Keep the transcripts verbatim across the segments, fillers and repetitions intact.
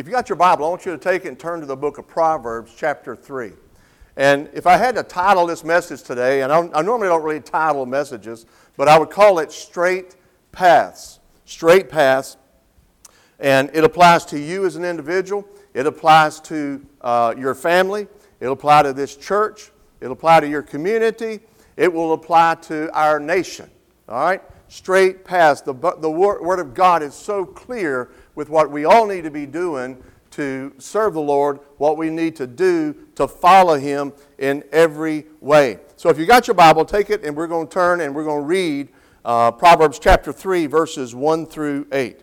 If you got your Bible, I want you to take it and turn to the book of Proverbs, chapter three. And if I had to title this message today, and I, I normally don't really title messages, but I would call it Straight Paths. Straight Paths. And it applies to you as an individual. It applies to uh, your family. It'll apply to this church. It'll apply to your community. It will apply to our nation. All right? Straight paths. The, the Word of God is so clear with what we all need to be doing to serve the Lord, what we need to do to follow Him in every way. So if you got your Bible, take it, and we're going to turn and we're going to read uh, Proverbs chapter three, verses one through eight.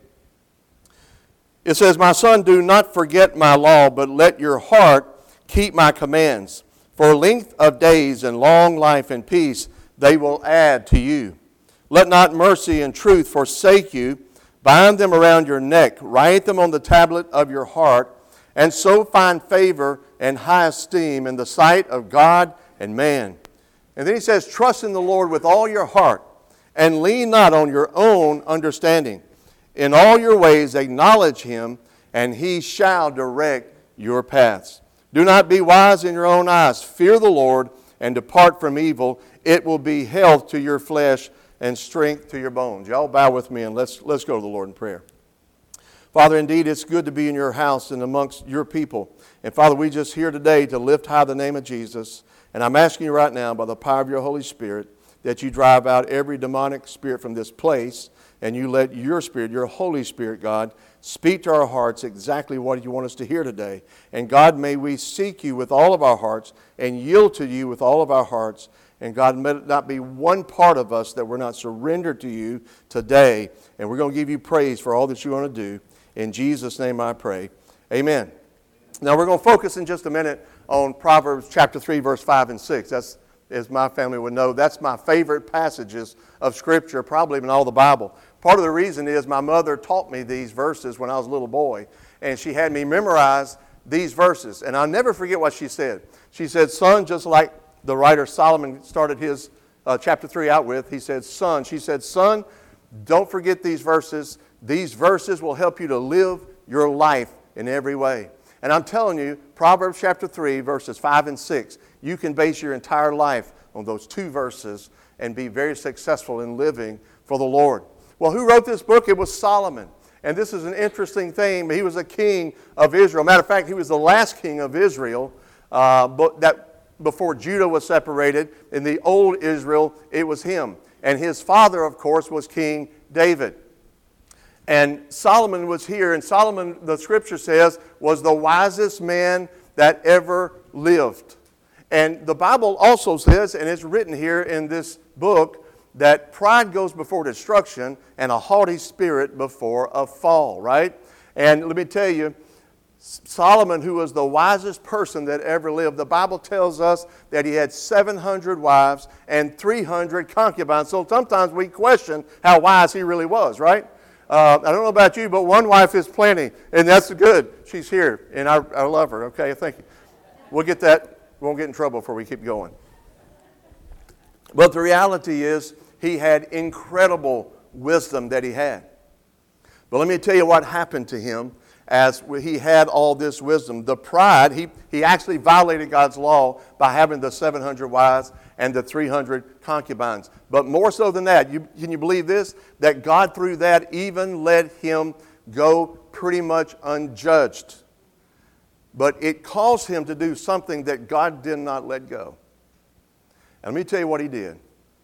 It says, "My son, do not forget my law, but let your heart keep my commands. For length of days and long life and peace they will add to you. Let not mercy and truth forsake you. Bind them around your neck. Write them on the tablet of your heart. And so find favor and high esteem in the sight of God and man." And then he says, "Trust in the Lord with all your heart, and lean not on your own understanding. In all your ways acknowledge Him, and He shall direct your paths. Do not be wise in your own eyes. Fear the Lord, and depart from evil. It will be health to your flesh and strength to your bones." Y'all bow with me, and let's, let's go to the Lord in prayer. Father, indeed, it's good to be in your house and amongst your people. And Father, we just here today to lift high the name of Jesus. And I'm asking you right now, by the power of your Holy Spirit, that you drive out every demonic spirit from this place, and you let your Spirit, your Holy Spirit, God, speak to our hearts exactly what you want us to hear today. And God, may we seek you with all of our hearts and yield to you with all of our hearts. And God, may it not be one part of us that we're not surrendered to you today. And we're going to give you praise for all that you want to do. In Jesus' name I pray. Amen. Now we're going to focus in just a minute on Proverbs chapter three, verse five and six. That's, as my family would know, that's my favorite passages of Scripture, probably in all the Bible. Part of the reason is my mother taught me these verses when I was a little boy, and she had me memorize these verses. And I'll never forget what she said. She said, "Son," just like the writer Solomon started his uh, chapter three out with, he said, "Son," she said, "Son, don't forget these verses. These verses will help you to live your life in every way." And I'm telling you, Proverbs chapter three, verses five and six, you can base your entire life on those two verses and be very successful in living for the Lord. Well, who wrote this book? It was Solomon. And this is an interesting thing. He was a king of Israel. Matter of fact, he was the last king of Israel uh, but that before Judah was separated. In the old Israel, it was him. And his father, of course, was King David. And Solomon was here, and Solomon, the Scripture says, was the wisest man that ever lived. And the Bible also says, and it's written here in this book, that pride goes before destruction and a haughty spirit before a fall, right? And let me tell you, Solomon, who was the wisest person that ever lived, the Bible tells us that he had seven hundred wives and three hundred concubines. So sometimes we question how wise he really was, right? Uh, I don't know about you, but one wife is plenty, and that's good. She's here, and I, I love her. Okay, thank you. We'll get that. We won't get in trouble before we keep going. But the reality is, he had incredible wisdom that he had. But let me tell you what happened to him as he had all this wisdom. The pride, he, he actually violated God's law by having the seven hundred wives and the three hundred concubines. But more so than that, you, can you believe this? That God through that even let him go pretty much unjudged. But it caused him to do something that God did not let go. And let me tell you what he did.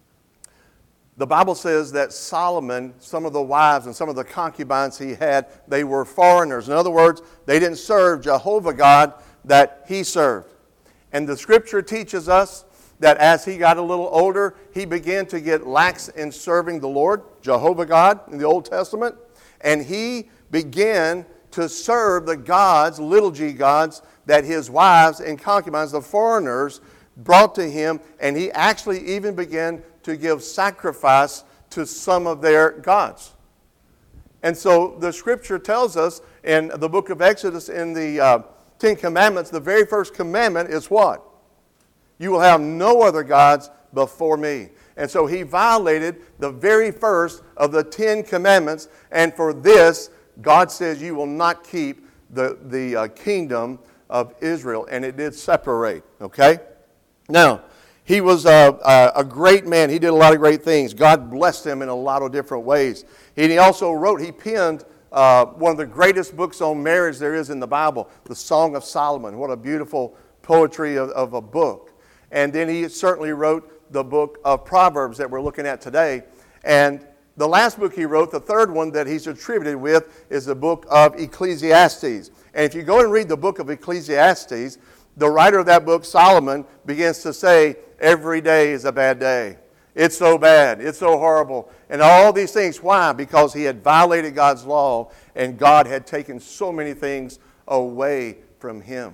The Bible says that Solomon, some of the wives and some of the concubines he had, they were foreigners. In other words, they didn't serve Jehovah God that he served. And the Scripture teaches us that as he got a little older, he began to get lax in serving the Lord, Jehovah God, in the Old Testament. And he began to serve the gods, little g gods, that his wives and concubines, the foreigners, brought to him. And he actually even began to give sacrifice to some of their gods. And so the Scripture tells us in the book of Exodus, in the uh, Ten Commandments, the very first commandment is what? You will have no other gods before me. And so he violated the very first of the Ten Commandments. And for this, God says you will not keep the, the uh, kingdom of Israel, and it did separate, okay? Now, he was a, a, a great man. He did a lot of great things. God blessed him in a lot of different ways. And he also wrote, he penned uh, one of the greatest books on marriage there is in the Bible, the Song of Solomon. What a beautiful poetry of, of a book. And then he certainly wrote the book of Proverbs that we're looking at today. And the last book he wrote, the third one that he's attributed with, is the book of Ecclesiastes. And if you go and read the book of Ecclesiastes, the writer of that book, Solomon, begins to say, every day is a bad day. It's so bad. It's so horrible. And all these things. Why? Because he had violated God's law, and God had taken so many things away from him.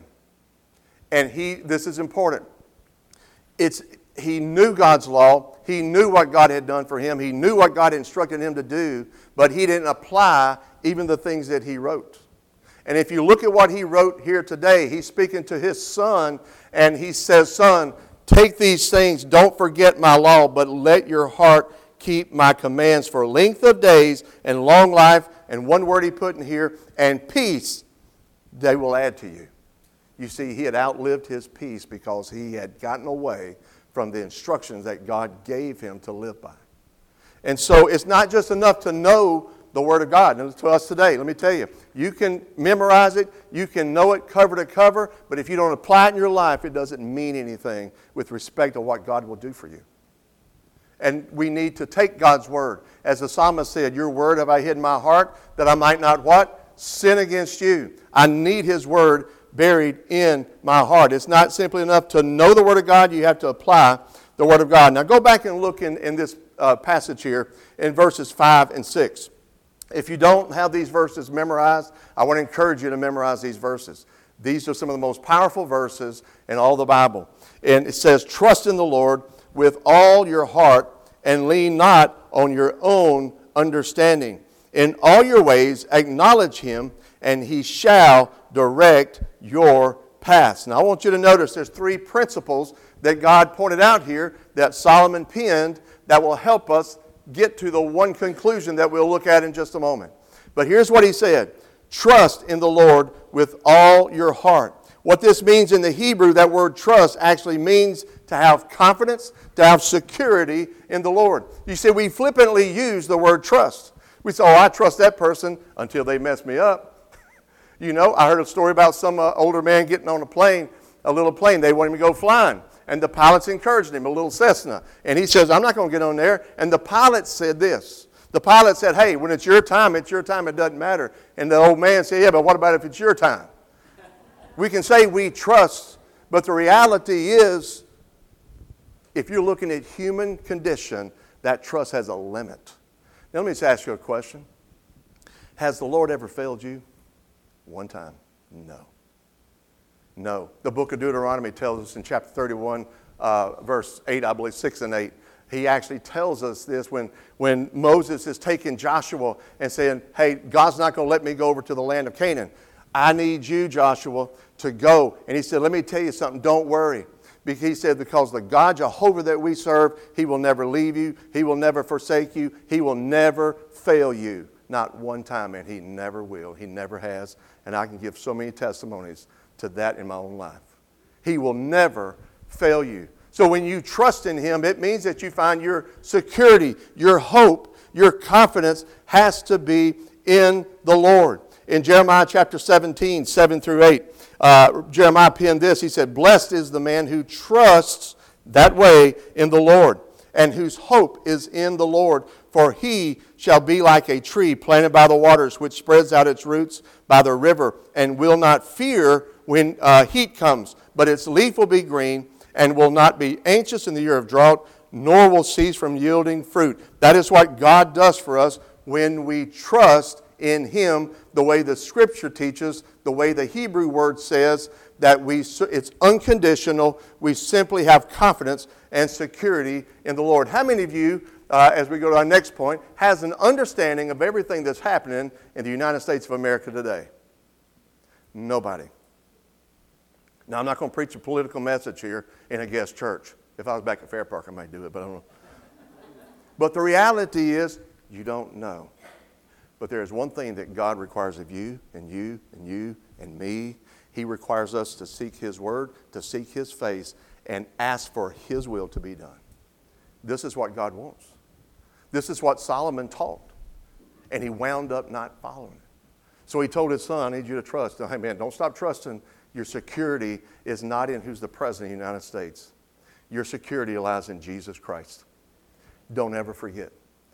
And he, this is important. It's, he knew God's law. He knew what God had done for him. He knew what God instructed him to do, but he didn't apply even the things that he wrote. And if you look at what he wrote here today, he's speaking to his son, and he says, son, take these things, don't forget my law, but let your heart keep my commands for length of days and long life, and one word he put in here, and peace they will add to you. You see, he had outlived his peace because he had gotten away from the instructions that God gave him to live by. And so it's not just enough to know the Word of God. And to us today, let me tell you, you can memorize it, you can know it cover to cover, but if you don't apply it in your life, it doesn't mean anything with respect to what God will do for you. And we need to take God's Word. As the psalmist said, your Word have I hid in my heart, that I might not what? Sin against you. I need His Word buried in my heart. It's not simply enough to know the Word of God, you have to apply the Word of God. Now go back and look in, in this uh, passage here in verses five and six. If you don't have these verses memorized, I want to encourage you to memorize these verses. These are some of the most powerful verses in all the Bible. And it says, trust in the Lord with all your heart and lean not on your own understanding. In all your ways acknowledge Him, and He shall direct your paths. Now I want you to notice there's three principles that God pointed out here that Solomon penned that will help us get to the one conclusion that we'll look at in just a moment. But here's what he said. Trust in the Lord with all your heart. What this means in the Hebrew, that word trust actually means to have confidence, to have security in the Lord. You see, we flippantly use the word trust. We say, oh, I trust that person until they mess me up. You know, I heard a story about some uh, older man getting on a plane, a little plane. They wanted him to go flying. And the pilots encouraged him, a little Cessna. And he says, I'm not going to get on there. And the pilot said this. The pilot said, hey, when it's your time, it's your time. It doesn't matter. And the old man said, yeah, but what about if it's your time? We can say we trust, but the reality is, if you're looking at human condition, that trust has a limit. Now, let me just ask you a question. Has the Lord ever failed you? One time? No. No. The book of Deuteronomy tells us in chapter thirty-one, uh, verse eight, I believe, six and eight. He actually tells us this when, when Moses is taking Joshua and saying, hey, God's not going to let me go over to the land of Canaan. I need you, Joshua, to go. And he said, let me tell you something, don't worry. He said, because the God Jehovah that we serve, He will never leave you. He will never forsake you. He will never fail you. Not one time, and He never will. He never has. And I can give so many testimonies to that in my own life. He will never fail you. So when you trust in Him, it means that you find your security, your hope, your confidence has to be in the Lord. In Jeremiah chapter seventeen, seven through eight, uh, Jeremiah penned this. He said, blessed is the man who trusts that way in the Lord, and whose hope is in the Lord. For he shall be like a tree planted by the waters, which spreads out its roots by the river, and will not fear when uh, heat comes, but its leaf will be green, and will not be anxious in the year of drought, nor will cease from yielding fruit. That is what God does for us when we trust in Him, the way the Scripture teaches, the way the Hebrew word says, that we it's unconditional. We simply have confidence and security in the Lord. How many of you, uh, as we go to our next point, has an understanding of everything that's happening in the United States of America today? Nobody. Now, I'm not going to preach a political message here in a guest church. If I was back at Fair Park, I might do it, but I don't know. But the reality is, you don't know. But there is one thing that God requires of you and you and you and me. He requires us to seek His word, to seek His face, and ask for His will to be done. This is what God wants. This is what Solomon taught. And he wound up not following it. So he told his son, I need you to trust. Hey man, don't stop trusting. Your security is not in who's the president of the United States. Your security lies in Jesus Christ. Don't ever forget.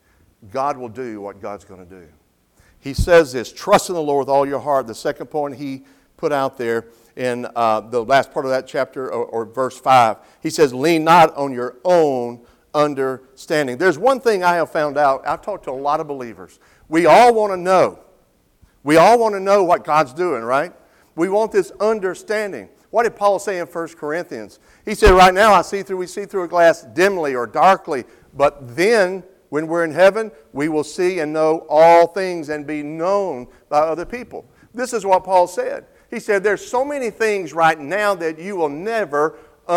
God will do what God's going to do. He says this, trust in the Lord with all your heart. The second point he put out there in uh, the last part of that chapter, or, or verse five, he says, lean not on your own understanding. There's one thing I have found out. I've talked to a lot of believers. We all want to know. We all want to know what God's doing, right? We want this understanding. What did Paul say in First Corinthians? He said, right now I see through, we see through a glass dimly or darkly, but then when we're in heaven, we will see and know all things and be known by other people. This is what Paul said. He said, there's so many things right now that you will never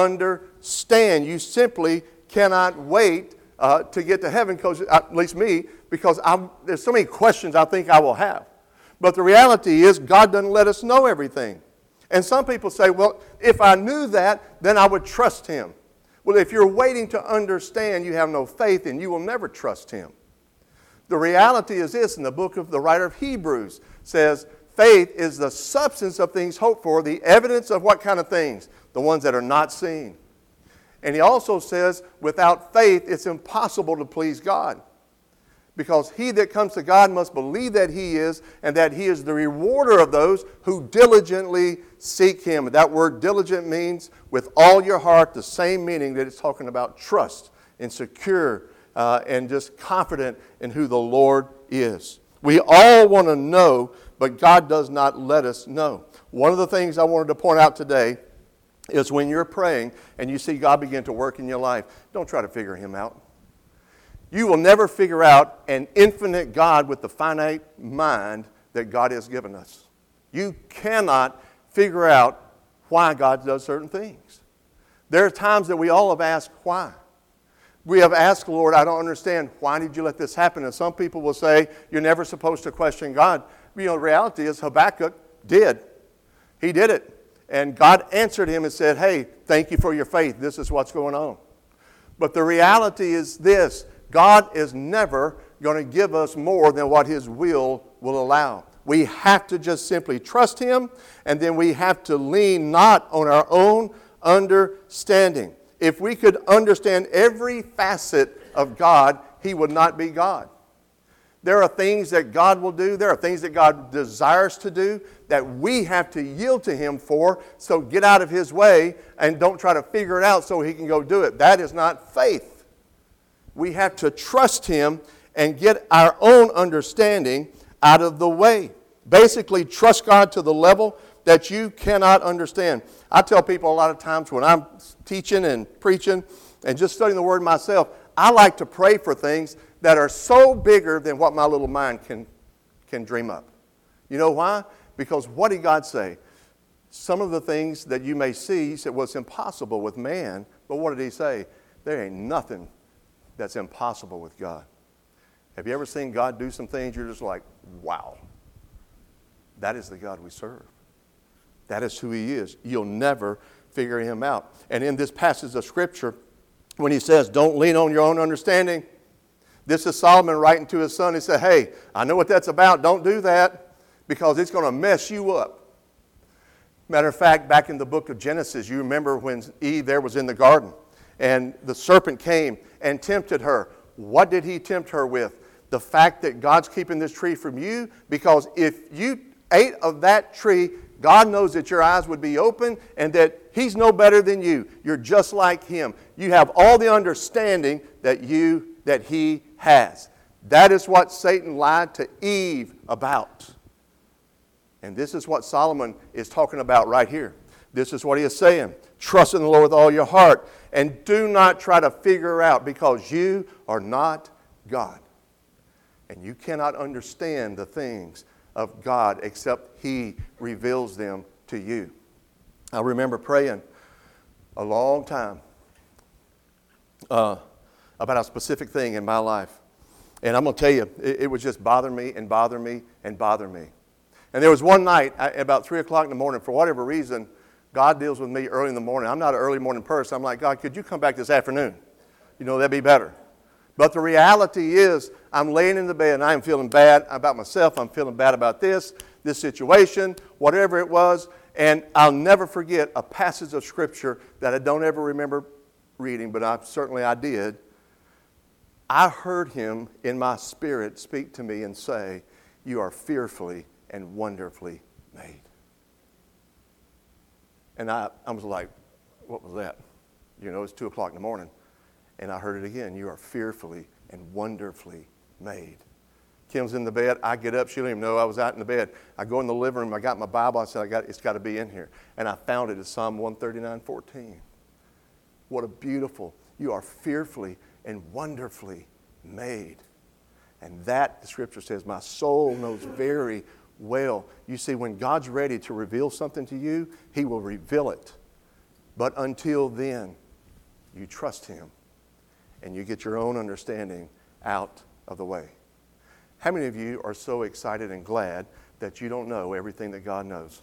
understand. You simply cannot wait uh, to get to heaven, because at least me, because I'm, there's so many questions I think I will have. But the reality is God doesn't let us know everything. And some people say, well, if I knew that, then I would trust Him. Well, if you're waiting to understand, you have no faith, and you will never trust Him. The reality is this, in the book of the writer of Hebrews says, faith is the substance of things hoped for, the evidence of what kind of things? The ones that are not seen. And he also says, without faith, it's impossible to please God. Because he that comes to God must believe that He is, and that He is the rewarder of those who diligently seek Him. That word diligent means with all your heart, the same meaning that it's talking about trust and secure uh, and just confident in who the Lord is. We all want to know, but God does not let us know. One of the things I wanted to point out today is when you're praying and you see God begin to work in your life, don't try to figure Him out. You will never figure out an infinite God with the finite mind that God has given us. You cannot figure out why God does certain things. There are times that we all have asked why. We have asked, Lord, I don't understand. Why did you let this happen? And some people will say, you're never supposed to question God. You know, the reality is Habakkuk did. He did it. And God answered him and said, hey, thank you for your faith. This is what's going on. But the reality is this. God is never going to give us more than what His will will allow. We have to just simply trust Him, and then we have to lean not on our own understanding. If we could understand every facet of God, He would not be God. There are things that God will do. There are things that God desires to do that we have to yield to Him for. So get out of His way and don't try to figure it out so He can go do it. That is not faith. We have to trust Him and get our own understanding out of the way. Basically, trust God to the level that you cannot understand. I tell people a lot of times when I'm teaching and preaching and just studying the Word myself, I like to pray for things that are so bigger than what my little mind can, can dream up. You know why? Because what did God say? Some of the things that you may see, He said, well, it's impossible with man. But what did He say? There ain't nothing that's impossible with God. Have you ever seen God do some things you're just like, wow, that is the God we serve. That is who He is. You'll never figure Him out. And in this passage of Scripture, when He says, don't lean on your own understanding, this is Solomon writing to his son. He said, hey, I know what that's about. Don't do that because it's going to mess you up. Matter of fact, back in the book of Genesis, you remember when Eve there was in the garden and the serpent came and tempted her. What did he tempt her with? The fact that God's keeping this tree from you, because if you ate of that tree, God knows that your eyes would be open and that He's no better than you. You're just like Him. You have all the understanding that you that He has. That is what Satan lied to Eve about. And this is what Solomon is talking about right here. This is what he is saying. Trust in the Lord with all your heart. And do not try to figure out, because you are not God. And you cannot understand the things of God except He reveals them to you. I remember praying a long time uh, about a specific thing in my life. And I'm going to tell you, it, it was just bothering me and bothering me and bothering me. And there was one night, at about three o'clock in the morning, for whatever reason, God deals with me early in the morning. I'm not an early morning person. I'm like, God, could you come back this afternoon? You know, that'd be better. But the reality is, I'm laying in the bed and I'm feeling bad about myself. I'm feeling bad about this, this situation, whatever it was. And I'll never forget a passage of Scripture that I don't ever remember reading, but I certainly I did. I heard him in my spirit speak to me and say, you are fearfully and wonderfully made. And I, I was like, what was that? You know, it's two o'clock in the morning. And I heard it again. You are fearfully and wonderfully made. Kim's in the bed. I get up. She didn't even know I was out in the bed. I go in the living room. I got my Bible. I said, I got, it's got to be in here. And I found it. It's Psalm one thirty-nine, fourteen. What a beautiful, you are fearfully and wonderfully made. And that, the Scripture says, my soul knows very well. You see, when God's ready to reveal something to you, He will reveal it. But until then, you trust Him and you get your own understanding out of the way. How many of you are so excited and glad that you don't know everything that God knows?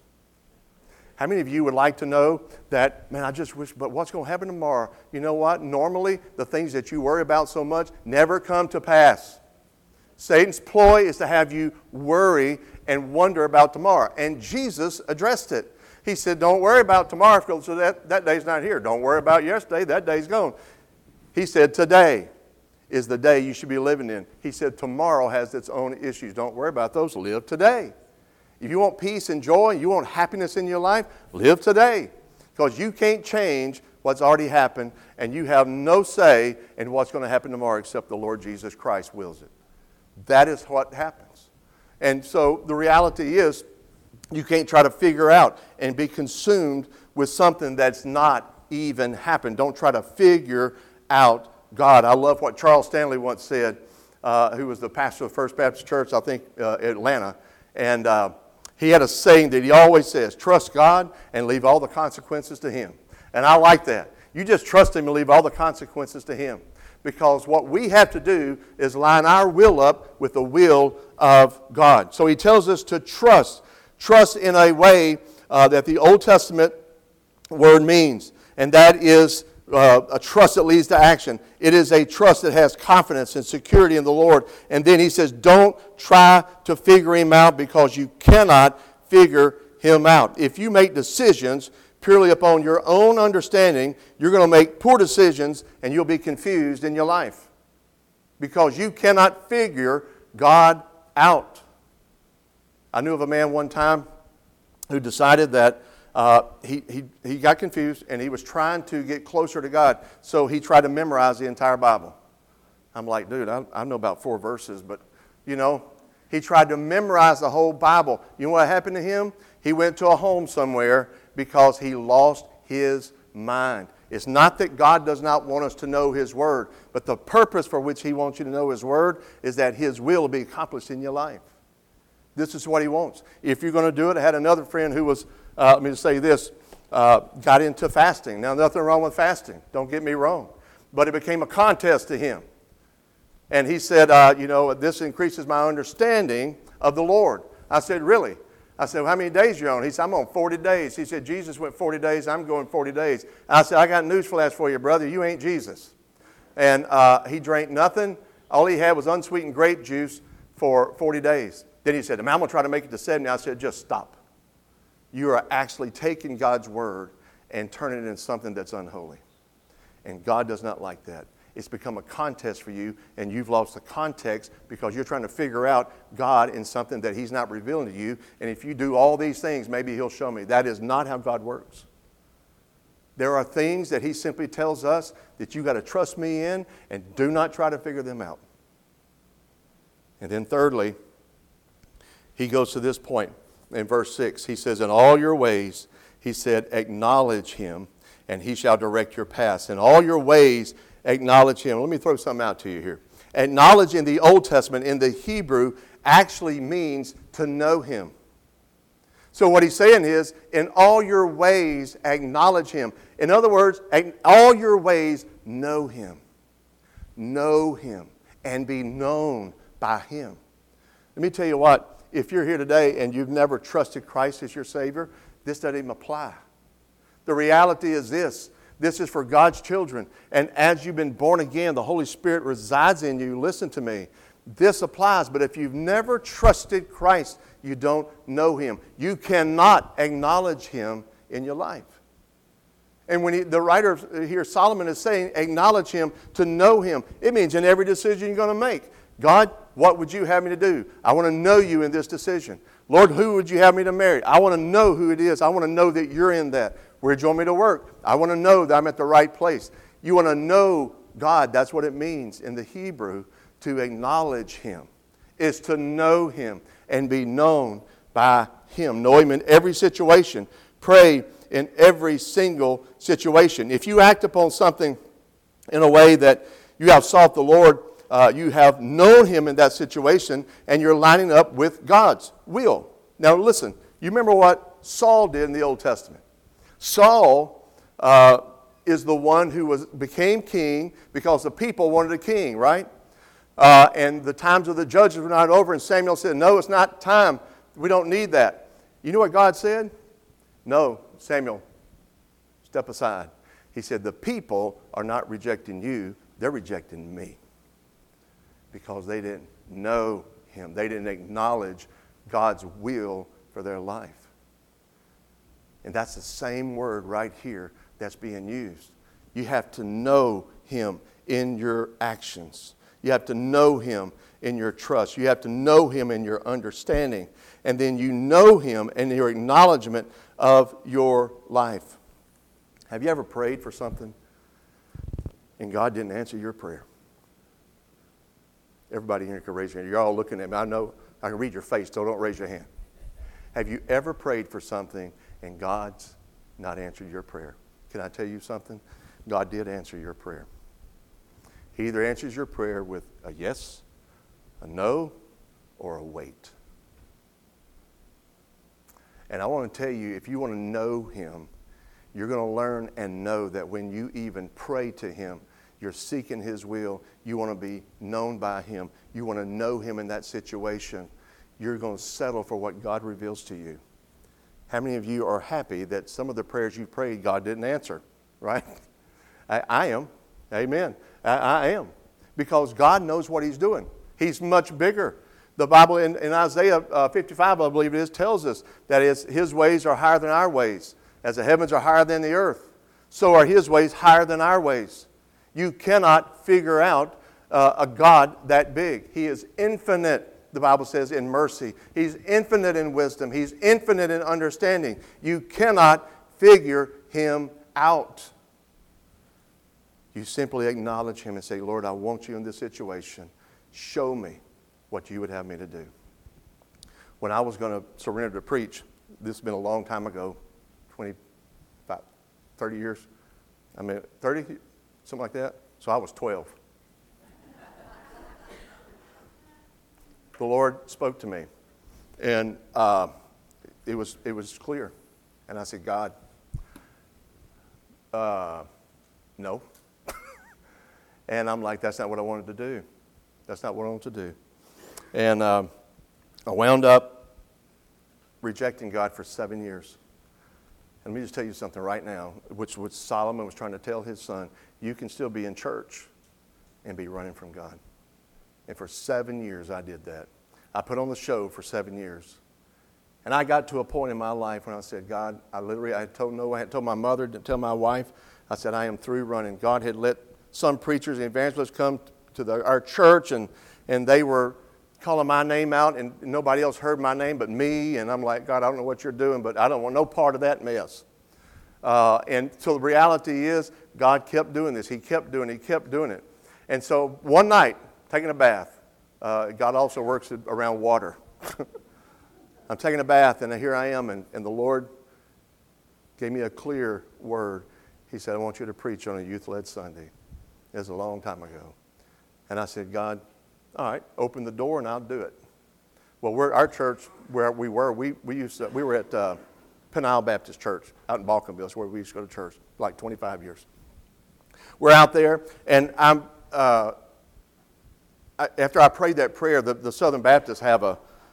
How many of you would like to know that, man, I just wish, but what's going to happen tomorrow? You know what? Normally, the things that you worry about so much never come to pass. Satan's ploy is to have you worry and wonder about tomorrow. And Jesus addressed it. He said, don't worry about tomorrow, so that, that day's not here. Don't worry about yesterday, that day's gone. He said, today is the day you should be living in. He said, tomorrow has its own issues. Don't worry about those. Live today. If you want peace and joy, you want happiness in your life, live today. Because you can't change what's already happened, and you have no say in what's going to happen tomorrow except the Lord Jesus Christ wills it. That is what happens. And so the reality is, you can't try to figure out and be consumed with something that's not even happened. Don't try to figure out God. I love what Charles Stanley once said, uh, who was the pastor of First Baptist Church, I think, uh, Atlanta. And uh, he had a saying that he always says, trust God and leave all the consequences to Him. And I like that. You just trust Him and leave all the consequences to Him. Because what we have to do is line our will up with the will of God. So he tells us to trust. Trust in a way uh, that the Old Testament word means. And that is uh, a trust that leads to action. It is a trust that has confidence and security in the Lord. And then he says, don't try to figure Him out because you cannot figure Him out. If you make decisions purely upon your own understanding, you're going to make poor decisions and you'll be confused in your life because you cannot figure God out. I knew of a man one time who decided that uh, he, he, he got confused and he was trying to get closer to God, so he tried to memorize the entire Bible. I'm like, dude, I, I know about four verses, but, you know, he tried to memorize the whole Bible. You know what happened to him? He went to a home somewhere because he lost his mind. It's not that God does not want us to know His Word, but the purpose for which He wants you to know His Word is that His will be accomplished in your life. This is what He wants. If you're going to do it, I had another friend who was, uh, let me just say this, uh, got into fasting. Now, nothing wrong with fasting. Don't get me wrong. But it became a contest to him. And he said, uh, you know, this increases my understanding of the Lord. I said, really? I said, well, how many days are you on? He said, I'm on forty days. He said, Jesus went forty days. I'm going forty days. I said, I got news flash for you, brother. You ain't Jesus. And uh, he drank nothing. All he had was unsweetened grape juice for forty days. Then he said, I'm going to try to make it to seventy. I said, just stop. You are actually taking God's word and turning it into something that's unholy. And God does not like that. It's become a contest for you, and you've lost the context because you're trying to figure out God in something that He's not revealing to you. And if you do all these things, maybe He'll show me. That is not how God works. There are things that He simply tells us that you got to trust me in and do not try to figure them out. And then thirdly, he goes to this point in verse six. He says, in all your ways, he said, acknowledge Him, and He shall direct your paths. In all your ways, acknowledge Him. Let me throw something out to you here. Acknowledge in the Old Testament, in the Hebrew, actually means to know Him. So what he's saying is, in all your ways, acknowledge Him. In other words, all your ways, know Him. Know Him and be known by Him. Let me tell you what, if you're here today and you've never trusted Christ as your Savior, this doesn't even apply. The reality is this. This is for God's children. And as you've been born again, the Holy Spirit resides in you. Listen to me. This applies. But if you've never trusted Christ, you don't know Him. You cannot acknowledge Him in your life. And when he, the writer here, Solomon, is saying, acknowledge Him to know Him. It means in every decision you're going to make. God, what would you have me to do? I want to know you in this decision. Lord, who would you have me to marry? I want to know who it is. I want to know that you're in that. Where do you want me to work? I want to know that I'm at the right place. You want to know God. That's what it means in the Hebrew to acknowledge Him. Is to know Him and be known by Him. Know Him in every situation. Pray in every single situation. If you act upon something in a way that you have sought the Lord, uh, you have known Him in that situation, and you're lining up with God's will. Now listen, you remember what Saul did in the Old Testament. Saul uh, is the one who was became king because the people wanted a king, right? Uh, and the times of the judges were not over, and Samuel said, no, it's not time. We don't need that. You know what God said? No, Samuel, step aside. He said, the people are not rejecting you, they're rejecting me. Because they didn't know Him. They didn't acknowledge God's will for their life. And that's the same word right here that's being used. You have to know Him in your actions. You have to know Him in your trust. You have to know Him in your understanding. And then you know Him in your acknowledgement of your life. Have you ever prayed for something and God didn't answer your prayer? Everybody here can raise your hand. You're all looking at me. I know I can read your face, so don't raise your hand. Have you ever prayed for something and God's not answered your prayer? Can I tell you something? God did answer your prayer. He either answers your prayer with a yes, a no, or a wait. And I want to tell you, if you want to know Him, you're going to learn and know that when you even pray to Him, you're seeking His will. You want to be known by Him. You want to know Him in that situation. You're going to settle for what God reveals to you. How many of you are happy that some of the prayers you prayed, God didn't answer? Right? I, I am. Amen. I, I am. Because God knows what He's doing. He's much bigger. The Bible in, in Isaiah uh, fifty-five, I believe it is, tells us that is, His ways are higher than our ways. As the heavens are higher than the earth, so are His ways higher than our ways. You cannot figure out uh, a God that big. He is infinite, the Bible says, in mercy. He's infinite in wisdom. He's infinite in understanding. You cannot figure Him out. You simply acknowledge Him and say, Lord, I want you in this situation. Show me what you would have me to do. When I was going to surrender to preach, this has been a long time ago, twenty-five, thirty years. I mean, thirty, something like that. So I was twelve. The Lord spoke to me, and uh, it was it was clear. And I said, God, uh, no. And I'm like, that's not what I wanted to do. That's not what I wanted to do. And uh, I wound up rejecting God for seven years. And let me just tell you something right now, which what Solomon was trying to tell his son. You can still be in church and be running from God. And for seven years I did that. I put on the show for seven years. And I got to a point in my life when I said, God, I literally, I had told Noah, I had told my mother, to tell my wife, I said, I am through running. God had let some preachers and evangelists come to the, our church, and, and they were calling my name out, and nobody else heard my name but me. And I'm like, God, I don't know what you're doing, but I don't want no part of that mess. Uh, and so the reality is, God kept doing this. He kept doing it. He kept doing it. And so one night, taking a bath, uh, God also works around water. I'm taking a bath, and here I am, and, and the Lord gave me a clear word. He said, I want you to preach on a youth-led Sunday. It was a long time ago. And I said, God, all right, open the door and I'll do it. Well, we're, our church, where we were, we, we, used to, we were at uh, Penn Isle Baptist Church out in Balkanville. That's where we used to go to church, like twenty-five years. We're out there, and I'm uh, I, after I prayed that prayer, the, the Southern Baptists have a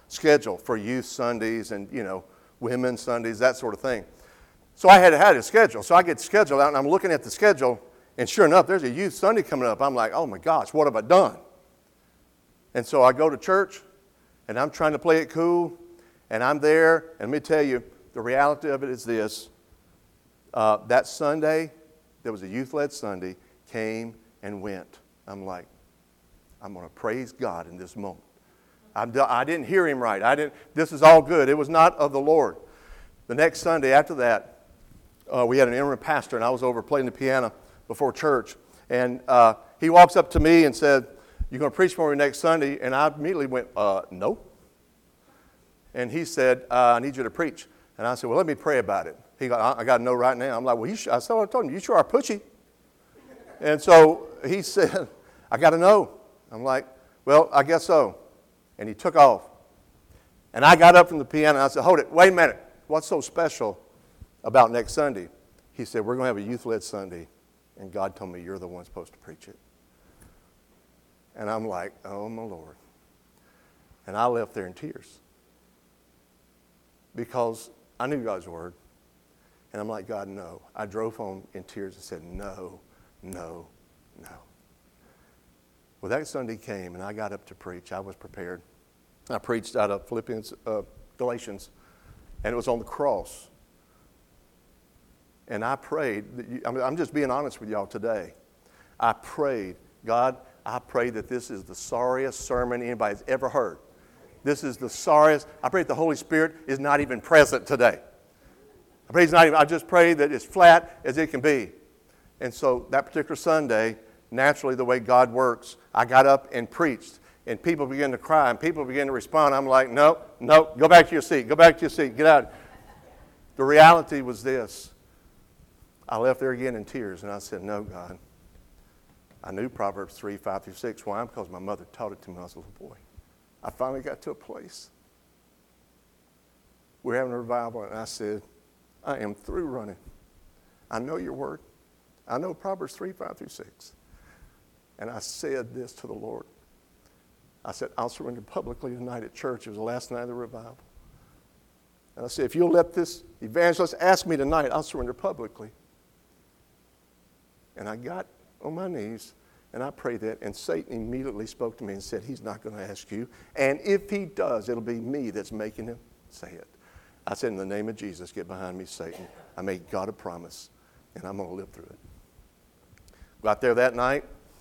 schedule for youth Sundays and, you know, women's Sundays, that sort of thing. So I had had a schedule. So I get scheduled out, and I'm looking at the schedule, and sure enough, there's a youth Sunday coming up. I'm like, oh my gosh, what have I done? And so I go to church, and I'm trying to play it cool, and I'm there, and let me tell you, the reality of it is this. Uh, that Sunday, there was a youth-led Sunday, came and went. I'm like, I'm going to praise God in this moment. I'm, I didn't hear him right. I didn't. This is all good. It was not of the Lord. The next Sunday after that, uh, we had an interim pastor, and I was over playing the piano before church. And uh, he walks up to me and said, "You going to preach for me next Sunday?" And I immediately went, uh, "No." And he said, uh, "I need you to preach." And I said, "Well, let me pray about it." He got, "I got to know right now." I'm like, "Well, you sh-. I said, I told him, you sure are pushy." And so he said, "I got to know." I'm like, "Well, I guess so." And he took off. And I got up from the piano and I said, "Hold it, wait a minute. What's so special about next Sunday?" He said, "We're going to have a youth-led Sunday, and God told me you're the one supposed to preach it." And I'm like, oh, my Lord. And I left there in tears because I knew God's word. And I'm like, "God, no." I drove home in tears and said, "No, no, no." Well, that Sunday came, and I got up to preach. I was prepared. I preached out of Philippians, uh, Galatians, and it was on the cross. And I prayed. That you, I mean, I'm just being honest with y'all today. I prayed, God, I pray that this is the sorriest sermon anybody's ever heard. This is the sorriest. I pray that the Holy Spirit is not even present today. I pray he's not even. I just pray that it's flat as it can be. And so that particular Sunday, naturally, the way God works, I got up and preached, and people began to cry, and people began to respond. I'm like, "No, no, go back to your seat. Go back to your seat. Get out." The reality was this. I left there again in tears, and I said, "No, God." I knew Proverbs three, five through six. Why? Because my mother taught it to me when I was a little boy. I finally got to a place. We're having a revival, and I said, "I am through running. I know your word. I know Proverbs three, five through six. And I said this to the Lord. I said, "I'll surrender publicly tonight at church." It was the last night of the revival. And I said, "If you'll let this evangelist ask me tonight, I'll surrender publicly." And I got on my knees, and I prayed that, and Satan immediately spoke to me and said, "He's not going to ask you. And if he does, it'll be me that's making him say it." I said, "In the name of Jesus, get behind me, Satan. I made God a promise, and I'm going to live through it." Got there that night,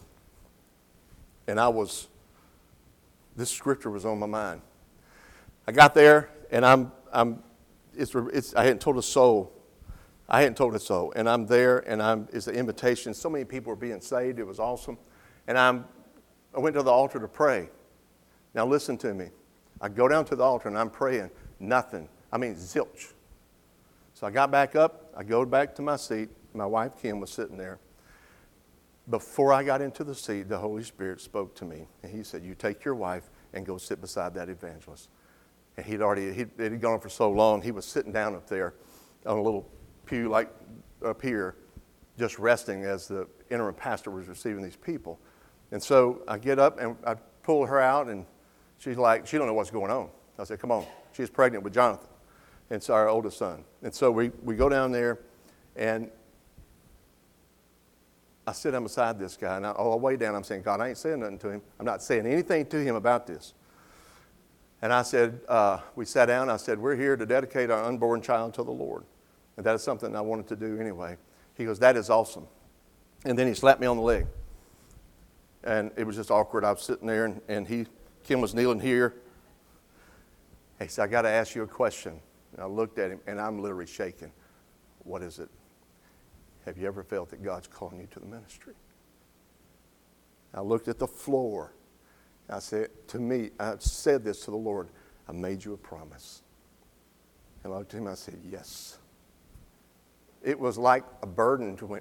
and I was, this scripture was on my mind. I got there, and I'm, I'm, it's, it's, I hadn't told a soul. I hadn't told a soul. And I'm there, and I'm, it's an invitation. So many people were being saved. It was awesome. And I'm, I went to the altar to pray. Now listen to me. I go down to the altar, and I'm praying. Nothing. I mean, zilch. So I got back up. I go back to my seat. My wife, Kim, was sitting there. Before I got into the seat, the Holy Spirit spoke to me. And he said, "You take your wife and go sit beside that evangelist." And he'd already, he'd, it had gone for so long, he was sitting down up there on a little pew like up here, just resting as the interim pastor was receiving these people. And so I get up and I pull her out, and she's like, she don't know what's going on. I said, "Come on." She's pregnant with Jonathan. And it's our oldest son. And so we, we go down there, and I sit down beside this guy, and I, all the way down I'm saying, "God, I ain't saying nothing to him. I'm not saying anything to him about this." And I said, uh, we sat down, I said, "We're here to dedicate our unborn child to the Lord." And that is something I wanted to do anyway. He goes, "That is awesome." And then he slapped me on the leg. And it was just awkward. I was sitting there, and, and he, Kim was kneeling here. He said, "I got to ask you a question." And I looked at him, and I'm literally shaking. "What is it?" "Have you ever felt that God's calling you to the ministry?" I looked at the floor. I said, to me, I said this to the Lord, "I made you a promise." And I looked at him, I said, "Yes." It was like a burden to went.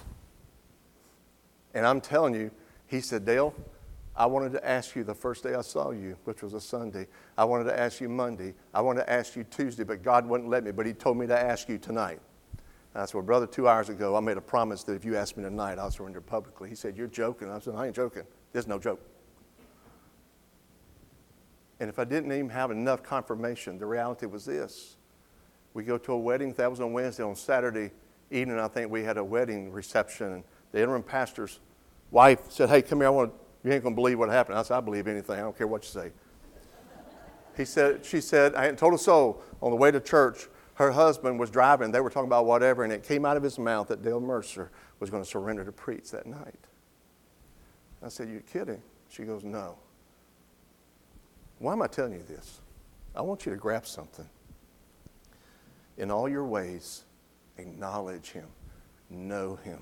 And I'm telling you, he said, "Dale, I wanted to ask you the first day I saw you, which was a Sunday. I wanted to ask you Monday. I wanted to ask you Tuesday, but God wouldn't let me. But he told me to ask you tonight." And I said, "Well, brother, two hours ago, I made a promise that if you ask me tonight, I'll surrender publicly." He said, "You're joking." I said, "I ain't joking. There's no joke." And if I didn't even have enough confirmation, the reality was this. We go to a wedding. That was on Wednesday. On Saturday evening, I think we had a wedding reception. And the interim pastor's wife said, hey, come here. I want to, you ain't going to believe what happened. I said, I believe anything. I don't care what you say. He said, she said, I hadn't told a soul. On the way to church, her husband was driving. They were talking about whatever, and it came out of his mouth that Dale Mercer was going to surrender to preach that night. I said, you're kidding? She goes, no. Why am I telling you this? I want you to grab something. In all your ways, acknowledge him, know him.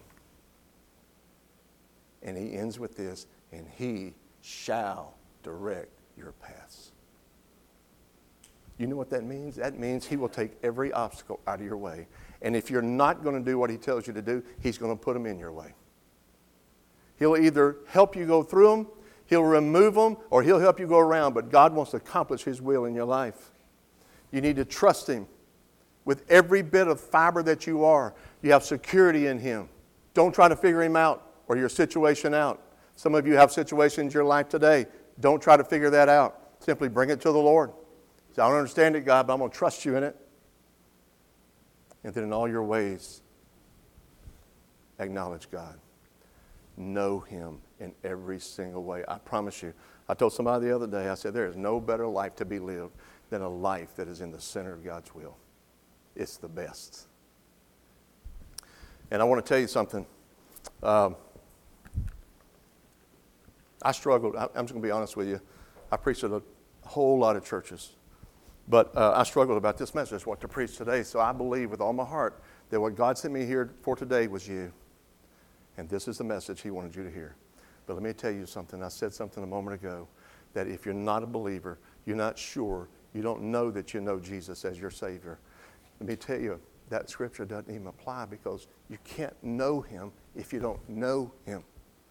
And he ends with this, and he shall direct your paths. You know what that means? That means he will take every obstacle out of your way. And if you're not going to do what he tells you to do, he's going to put them in your way. He'll either help you go through them, he'll remove them, or he'll help you go around. But God wants to accomplish his will in your life. You need to trust him with every bit of fiber that you are. You have security in him. Don't try to figure him out or your situation out. Some of you have situations in your life today. Don't try to figure that out. Simply bring it to the Lord. Say, I don't understand it, God, but I'm going to trust you in it. And then in all your ways, acknowledge God. Know him in every single way. I promise you. I told somebody the other day, I said, there is no better life to be lived than a life that is in the center of God's will. It's the best. And I want to tell you something. Um, I struggled. I, I'm just going to be honest with you. I preached at a whole lot of churches. But uh, I struggled about this message, what to preach today. So I believe with all my heart that what God sent me here for today was you. And this is the message he wanted you to hear. But let me tell you something. I said something a moment ago, that if you're not a believer, you're not sure, you don't know that you know Jesus as your Savior. Let me tell you, that scripture doesn't even apply, because you can't know him if you don't know him.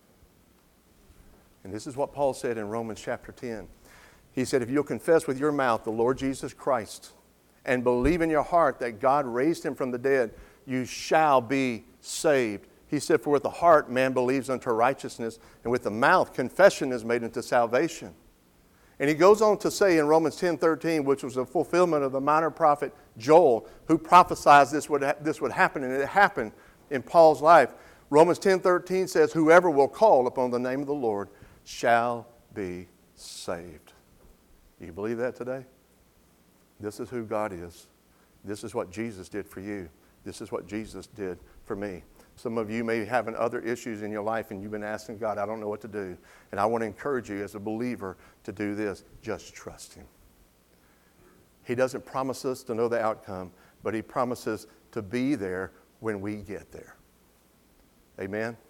And this is what Paul said in Romans chapter ten. He said, if you'll confess with your mouth the Lord Jesus Christ and believe in your heart that God raised him from the dead, you shall be saved. He said, for with the heart man believes unto righteousness, and with the mouth confession is made unto salvation. And he goes on to say in Romans ten thirteen, which was a fulfillment of the minor prophet Joel, who prophesied this would, ha- this would happen, and it happened in Paul's life. Romans ten thirteen says, whoever will call upon the name of the Lord shall be saved. Do you believe that today? This is who God is. This is what Jesus did for you. This is what Jesus did for me. Some of you may be having other issues in your life, and you've been asking God, I don't know what to do. And I want to encourage you as a believer to do this. Just trust him. He doesn't promise us to know the outcome, but he promises to be there when we get there. Amen?